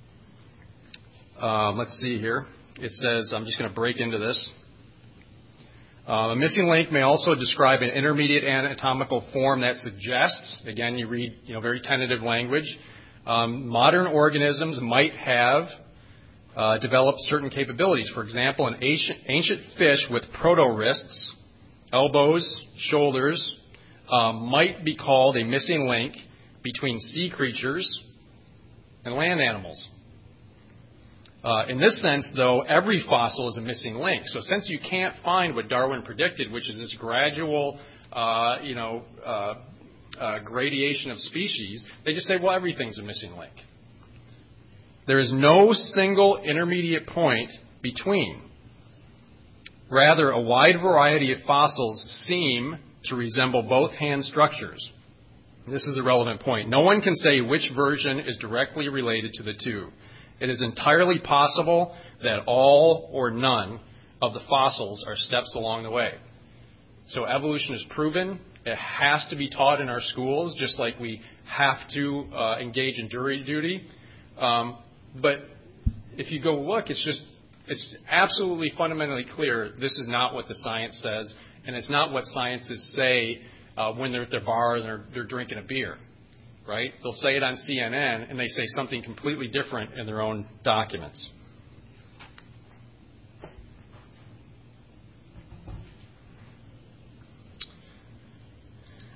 A: Uh, let's see here. It says, I'm just going to break into this. Uh, a missing link may also describe an intermediate anatomical form that suggests, again, you read, you know, very tentative language, um, modern organisms might have uh, developed certain capabilities. For example, an ancient, ancient fish with proto-wrists, elbows, shoulders, um, might be called a missing link between sea creatures and land animals. Uh, in this sense, though, every fossil is a missing link. So since you can't find what Darwin predicted, which is this gradual, uh, you know, uh, uh, gradation of species, they just say, well, everything's a missing link. There is no single intermediate point between. Rather, a wide variety of fossils seem to resemble both hand structures. This is a relevant point. No one can say which version is directly related to the two. It is entirely possible that all or none of the fossils are steps along the way. So evolution is proven. It has to be taught in our schools, just like we have to uh, engage in jury duty. Um, but if you go look, it's just, it's absolutely fundamentally clear this is not what the science says, and it's not what scientists say uh, when they're at their bar and they're, they're drinking a beer. Right? They'll say it on C N N, and they say something completely different in their own documents.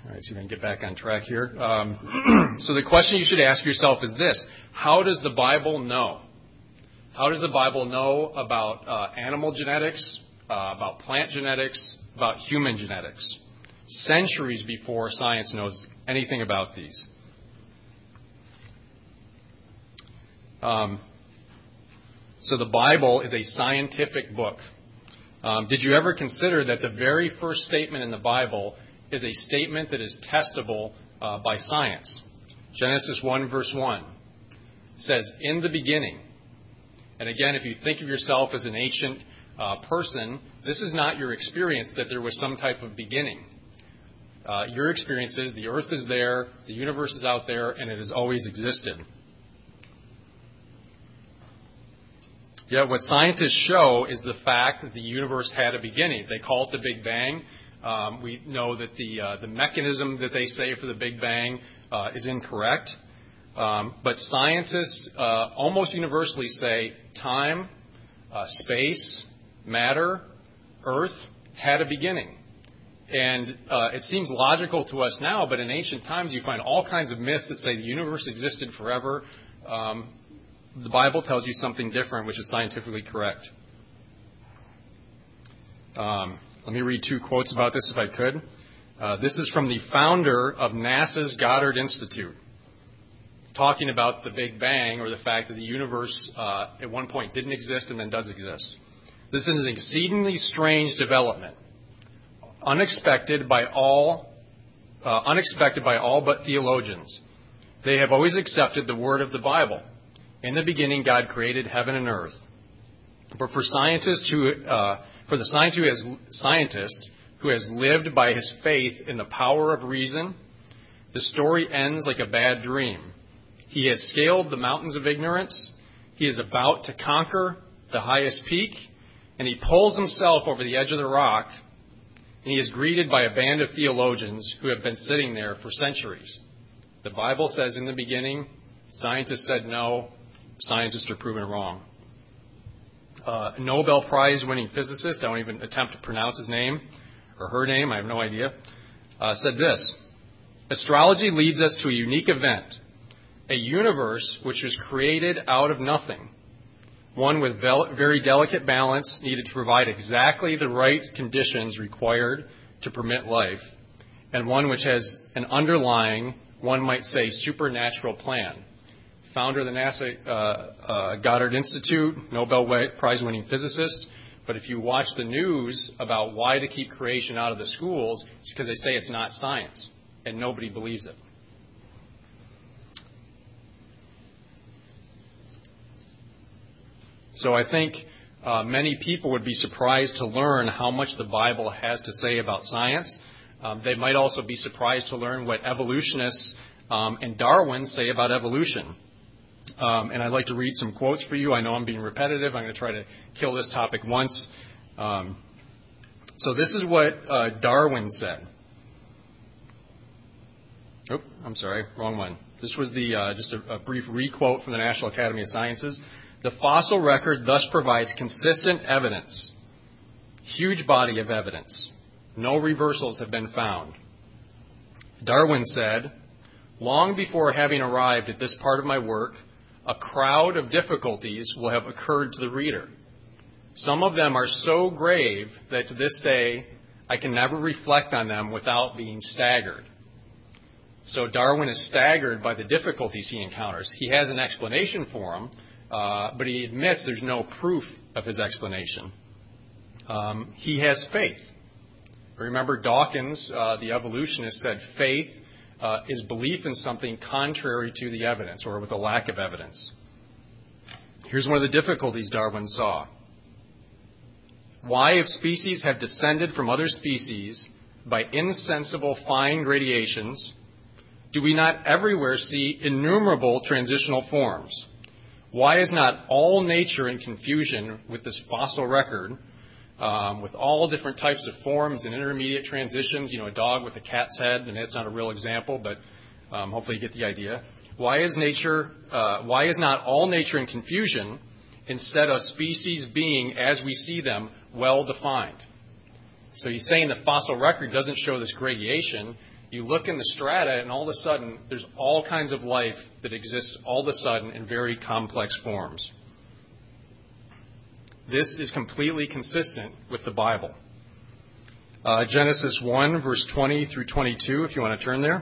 A: All right, see if I can get back on track here. Um, so the question you should ask yourself is this: how does the Bible know? How does the Bible know about uh, animal genetics, uh, about plant genetics, about human genetics? Centuries before science knows anything about these. Um, so the Bible is a scientific book. Um, did you ever consider that the very first statement in the Bible is a statement that is testable uh, by science? Genesis one, verse one says, "In the beginning." And again, if you think of yourself as an ancient uh, person, this is not your experience that there was some type of beginning. Uh, your experience is the earth is there, the universe is out there, and it has always existed. Yet what scientists show is the fact that the universe had a beginning. They call it the Big Bang. Um, we know that the uh, the mechanism that they say for the Big Bang uh, is incorrect. Um, but scientists uh, almost universally say time, uh, space, matter, Earth had a beginning. And uh, it seems logical to us now, but in ancient times you find all kinds of myths that say the universe existed forever. Um, the Bible tells you something different, which is scientifically correct. Um, let me read two quotes about this if I could. Uh, this is from the founder of NASA's Goddard Institute, talking about the Big Bang, or the fact that the universe uh, at one point didn't exist and then does exist. This is an exceedingly strange development, unexpected by all, uh, unexpected by all but theologians. They have always accepted the word of the Bible. In the beginning, God created heaven and earth. But for scientists who, uh, for the scientist who has scientist who has lived by his faith in the power of reason, the story ends like a bad dream. He has scaled the mountains of ignorance. He is about to conquer the highest peak, and he pulls himself over the edge of the rock, and he is greeted by a band of theologians who have been sitting there for centuries. The Bible says in the beginning, scientists said no, scientists are proven wrong. Uh, a Nobel Prize-winning physicist, I won't even attempt to pronounce his name, or her name, I have no idea, uh, said this: "Astrology leads us to a unique event, a universe which was created out of nothing, one with very delicate balance needed to provide exactly the right conditions required to permit life, and one which has an underlying, one might say, supernatural plan." Founder of the NASA uh, uh, Goddard Institute, Nobel Prize-winning physicist. But if you watch the news about why to keep creation out of the schools, it's because they say it's not science, and nobody believes it. So I think uh, many people would be surprised to learn how much the Bible has to say about science. Um, they might also be surprised to learn what evolutionists um, and Darwin say about evolution. Um, and I'd like to read some quotes for you. I know I'm being repetitive. I'm going to try to kill this topic once. Um, so this is what uh, Darwin said. Oh, I'm sorry, wrong one. This was the uh, just a, a brief re-quote from the National Academy of Sciences. "The fossil record thus provides consistent evidence, huge body of evidence. No reversals have been found." Darwin said, "Long before having arrived at this part of my work, a crowd of difficulties will have occurred to the reader. Some of them are so grave that to this day I can never reflect on them without being staggered." So Darwin is staggered by the difficulties he encounters. He has an explanation for them, uh, but he admits there's no proof of his explanation. Um, he has faith. Remember Dawkins, uh, the evolutionist, said faith Uh, is belief in something contrary to the evidence, or with a lack of evidence. Here's one of the difficulties Darwin saw. "Why, if species have descended from other species by insensible fine gradations, do we not everywhere see innumerable transitional forms? Why is not all nature in confusion with this fossil record, Um, with all different types of forms and intermediate transitions? You know, a dog with a cat's head, and that's not a real example, but um, hopefully you get the idea. Why is nature? Uh, why is not all nature in confusion, instead of species being, as we see them, well defined?" So he's saying the fossil record doesn't show this gradation, You look in the strata, and all of a sudden, there's all kinds of life that exists all of a sudden in very complex forms. This is completely consistent with the Bible. Uh, Genesis one, verse twenty through twenty-two, if you want to turn there.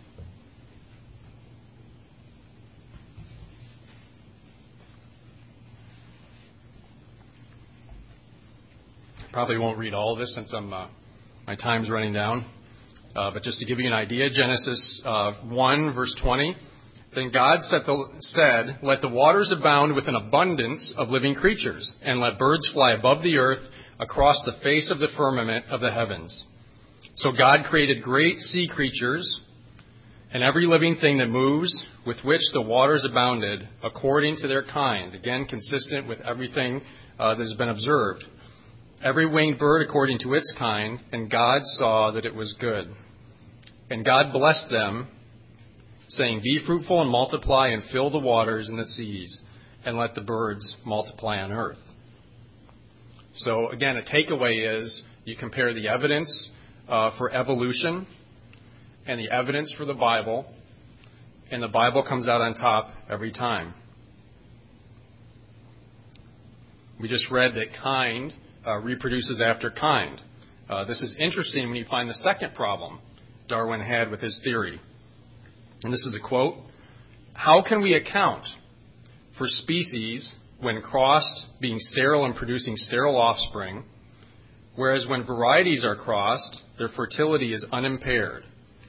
A: Probably won't read all of this since I'm, uh, my time's running down. Uh, but just to give you an idea, Genesis uh, one, verse twenty, then God said, the, said, let the waters abound with an abundance of living creatures, and let birds fly above the earth across the face of the firmament of the heavens. So God created great sea creatures and every living thing that moves, with which the waters abounded, according to their kind, again consistent with everything uh, that has been observed. Every winged bird according to its kind, and God saw that it was good. And God blessed them, saying, be fruitful and multiply and fill the waters and the seas, and let the birds multiply on earth. So again, a takeaway is you compare the evidence uh, for evolution and the evidence for the Bible, and the Bible comes out on top every time. We just read that kind Uh, reproduces after kind. Uh, this is interesting when you find the second problem Darwin had with his theory. And this is a quote. How can we account for species when crossed being sterile and producing sterile offspring, whereas when varieties are crossed, their fertility is unimpaired?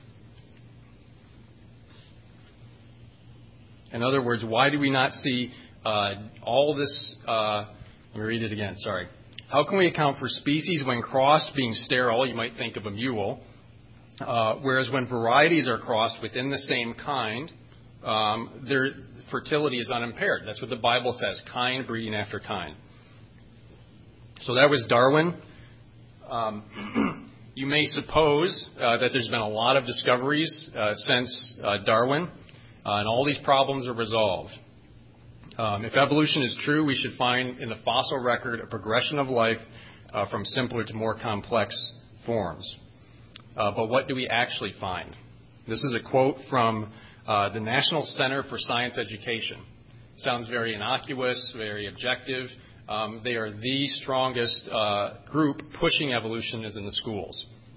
A: In other words, why do we not see uh, all this? Uh, let me read it again, sorry. How can we account for species when crossed being sterile? You might think of a mule. Uh, whereas when varieties are crossed within the same kind, um, their fertility is unimpaired. That's what the Bible says, kind breeding after kind. So that was Darwin. Um, you may suppose uh, that there's been a lot of discoveries uh, since uh, Darwin, uh, and all these problems are resolved. Um, if evolution is true, we should find in the fossil record a progression of life uh, from simpler to more complex forms. Uh, but what do we actually find? This is a quote from uh, the National Center for Science Education. Sounds very innocuous, very objective. Um, they are the strongest uh, group pushing evolution is in the schools.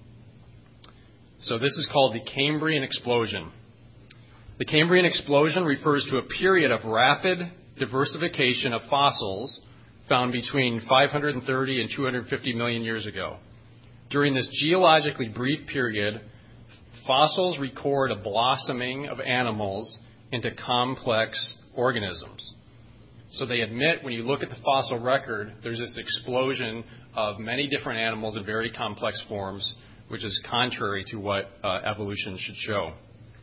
A: So this is called the Cambrian explosion. The Cambrian explosion refers to a period of rapid diversification of fossils found between five hundred thirty and two hundred fifty million years ago. During this geologically brief period, fossils record a blossoming of animals into complex organisms. So they admit when you look at the fossil record, there's this explosion of many different animals in very complex forms, which is contrary to what uh, evolution should show.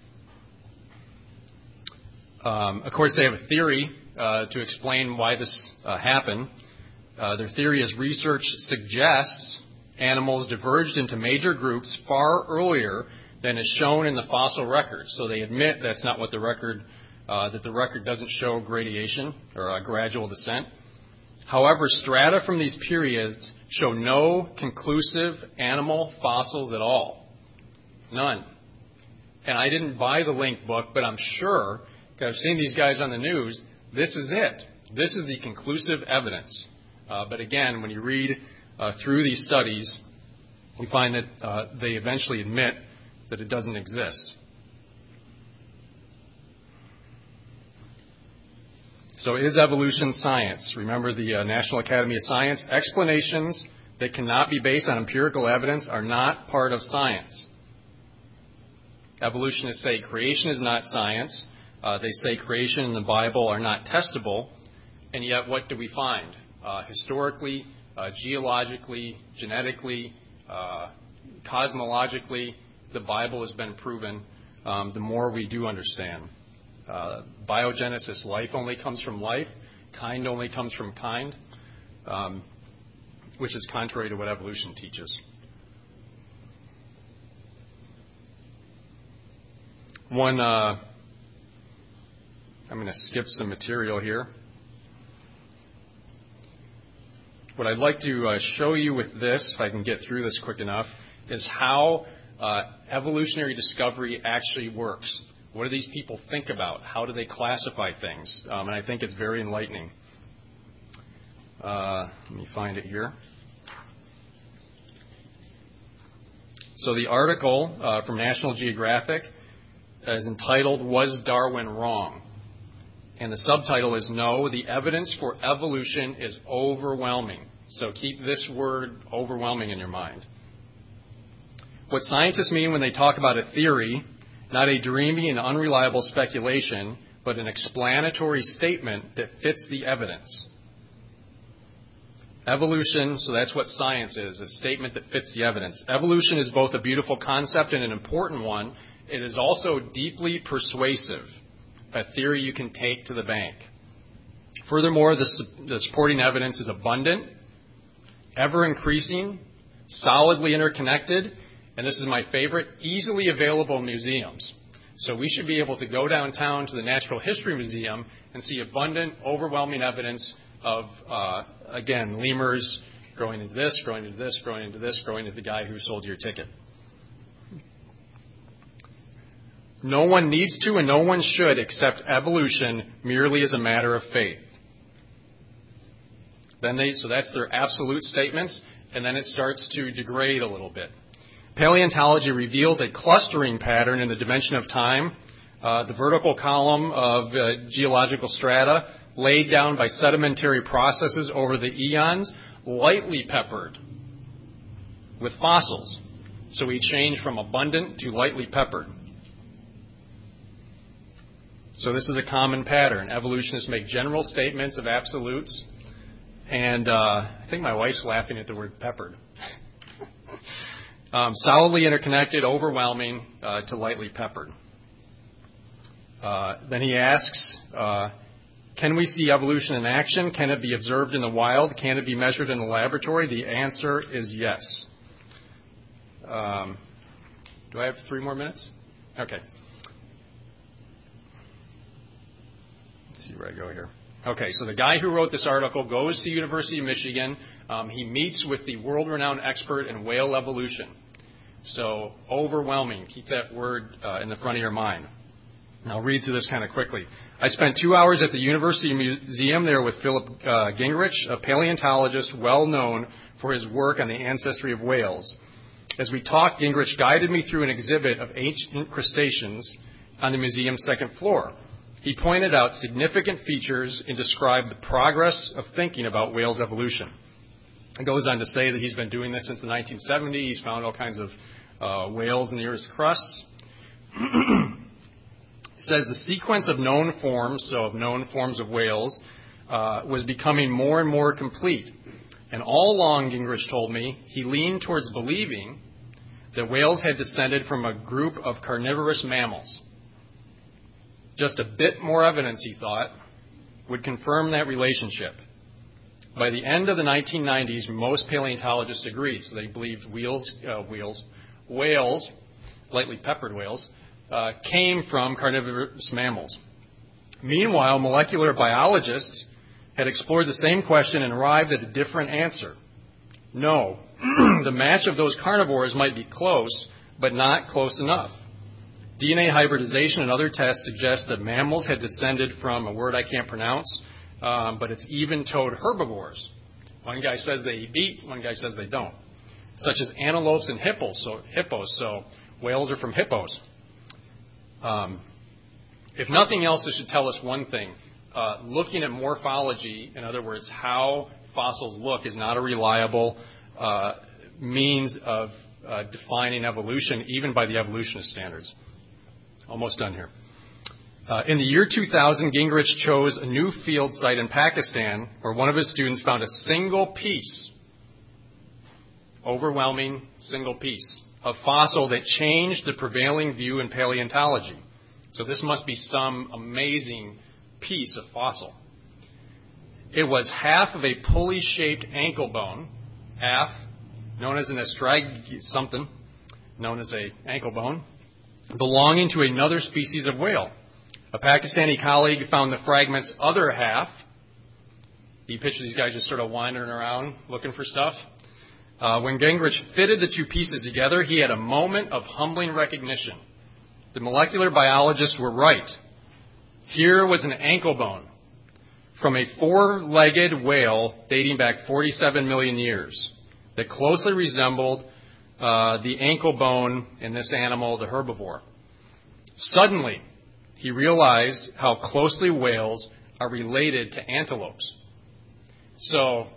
A: Um, of course, they have a theory uh, to explain why this uh, happened. Uh, their theory is research suggests animals diverged into major groups far earlier than is shown in the fossil record. So they admit that's not what the record, uh, that the record doesn't show gradation or a gradual descent. However, strata from these periods show no conclusive animal fossils at all. None. And I didn't buy the Link book, but I'm sure, because I've seen these guys on the news, this is it. This is the conclusive evidence. Uh, but again, when you read uh, through these studies, you find that uh, they eventually admit that it doesn't exist. So is evolution science? Remember the uh, National Academy of Science. Explanations that cannot be based on empirical evidence are not part of science. Evolutionists say creation is not science. Uh, they say creation and the Bible are not testable. And yet what do we find? Uh, historically, uh, geologically, genetically, uh, cosmologically, the Bible has been proven. Um, the more we do understand. Uh, biogenesis, life only comes from life. Kind only comes from kind, um, which is contrary to what evolution teaches. One, uh, I'm going to skip some material here. What I'd like to uh, show you with this, if I can get through this quick enough, is how uh, evolutionary discovery actually works. What do these people think about? How do they classify things? Um, and I think it's very enlightening. Uh, let me find it here. So the article uh, from National Geographic is entitled, "Was Darwin Wrong?" And the subtitle is, "No, the evidence for evolution is overwhelming." So keep this word overwhelming in your mind. What scientists mean when they talk about a theory, not a dreamy and unreliable speculation, but an explanatory statement that fits the evidence. Evolution, so that's what science is, a statement that fits the evidence. Evolution is both a beautiful concept and an important one. It is also deeply persuasive, a theory you can take to the bank. Furthermore, the, the supporting evidence is abundant, ever-increasing, solidly interconnected, and this is my favorite, easily available in museums. So we should be able to go downtown to the Natural History Museum and see abundant, overwhelming evidence of, uh, again, lemurs growing into this, growing into this, growing into this, growing into the guy who sold you your ticket. No one needs to and no one should accept evolution merely as a matter of faith. Then they, so that's their absolute statements, and then it starts to degrade a little bit. Paleontology reveals a clustering pattern in the dimension of time. Uh, the vertical column of uh, geological strata laid down by sedimentary processes over the eons, lightly peppered with fossils. So we change from abundant to lightly peppered. So this is a common pattern. Evolutionists make general statements of absolutes, and uh, I think my wife's laughing at the word peppered. um, solidly interconnected, overwhelming, uh, to lightly peppered. Uh, then he asks, uh, can we see evolution in action? Can it be observed in the wild? Can it be measured in the laboratory? The answer is yes. Um, do I have three more minutes? Okay. Let's see where I go here. Okay, so the guy who wrote this article goes to University of Michigan. Um, he meets with the world-renowned expert in whale evolution. So overwhelming. Keep that word uh, in the front of your mind. And I'll read through this kind of quickly. I spent two hours at the University Museum there with Philip uh, Gingrich, a paleontologist well known for his work on the ancestry of whales. As we talked, Gingrich guided me through an exhibit of ancient crustaceans on the museum's second floor. He pointed out significant features and described the progress of thinking about whales' evolution. It goes on to say that he's been doing this since the nineteen seventies. He's found all kinds of uh, whales in the Earth's crusts. It says the sequence of known forms, so of known forms of whales, uh, was becoming more and more complete. And all along, Gingrich told me, he leaned towards believing that whales had descended from a group of carnivorous mammals. Just a bit more evidence, he thought, would confirm that relationship. By the end of the nineteen nineties, most paleontologists agreed. So they believed wheels, uh, wheels, whales, lightly peppered whales, uh, came from carnivorous mammals. Meanwhile, molecular biologists had explored the same question and arrived at a different answer. No, the match of those carnivores might be close, but not close enough. D N A hybridization and other tests suggest that mammals had descended from a word I can't pronounce, um, but it's even-toed herbivores. One guy says they eat meat, one guy says they don't. Such as antelopes and hippos, so, hippos, so whales are from hippos. Um, if nothing else, this should tell us one thing. Uh, looking at morphology, in other words, how fossils look, is not a reliable uh, means of uh, defining evolution, even by the evolutionist standards. Almost done here. Uh, in the year two thousand, Gingrich chose a new field site in Pakistan where one of his students found a single piece, overwhelming single piece, of fossil that changed the prevailing view in paleontology. So this must be some amazing piece of fossil. It was half of a pulley-shaped ankle bone, half, known as an astrag something, known as a ankle bone, belonging to another species of whale. A Pakistani colleague found the fragment's other half. He pictures these guys just sort of wandering around looking for stuff. Uh, when Gingrich fitted the two pieces together, he had a moment of humbling recognition. The molecular biologists were right. Here was an ankle bone from a four-legged whale dating back forty-seven million years that closely resembled uh, the ankle bone in this animal, the herbivore. Suddenly, he realized how closely whales are related to antelopes. So,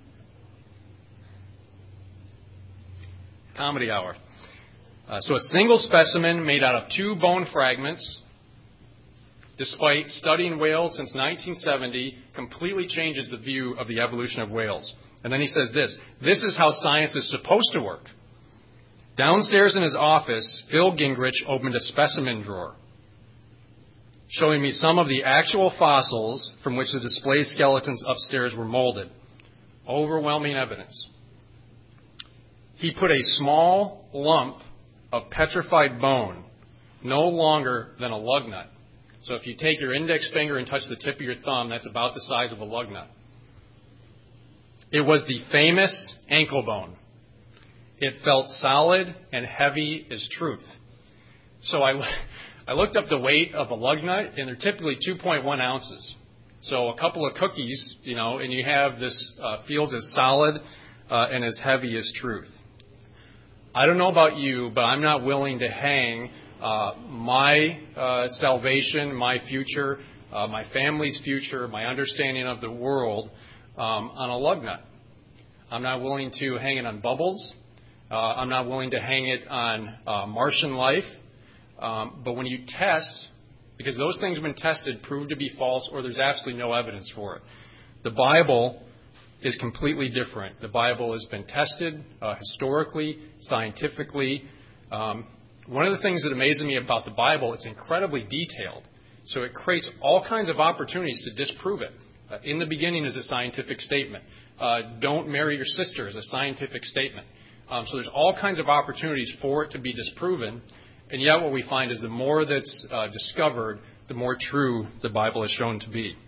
A: comedy hour. Uh, so a single specimen made out of two bone fragments, despite studying whales since nineteen seventy, completely changes the view of the evolution of whales. And then he says this, this is how science is supposed to work. Downstairs in his office, Phil Gingrich opened a specimen drawer, showing me some of the actual fossils from which the display skeletons upstairs were molded. Overwhelming evidence. He put a small lump of petrified bone, no longer than a lug nut. So if you take your index finger and touch the tip of your thumb, that's about the size of a lug nut. It was the famous ankle bone. It felt solid and heavy as truth. So I, I looked up the weight of a lug nut, and they're typically two point one ounces. So a couple of cookies, you know, and you have this, uh, feels as solid uh, and as heavy as truth. I don't know about you, but I'm not willing to hang uh, my uh, salvation, my future, uh, my family's future, my understanding of the world um, on a lug nut. I'm not willing to hang it on bubbles. Uh, I'm not willing to hang it on uh, Martian life. Um, but when you test, because those things when tested prove to be false or there's absolutely no evidence for it. The Bible is completely different. The Bible has been tested uh, historically, scientifically. Um, one of the things that amazes me about the Bible, it's incredibly detailed. So it creates all kinds of opportunities to disprove it. Uh, in the beginning is a scientific statement. Uh, don't marry your sister is a scientific statement. Um, so there's all kinds of opportunities for it to be disproven. And yet what we find is the more that's uh, discovered, the more true the Bible is shown to be.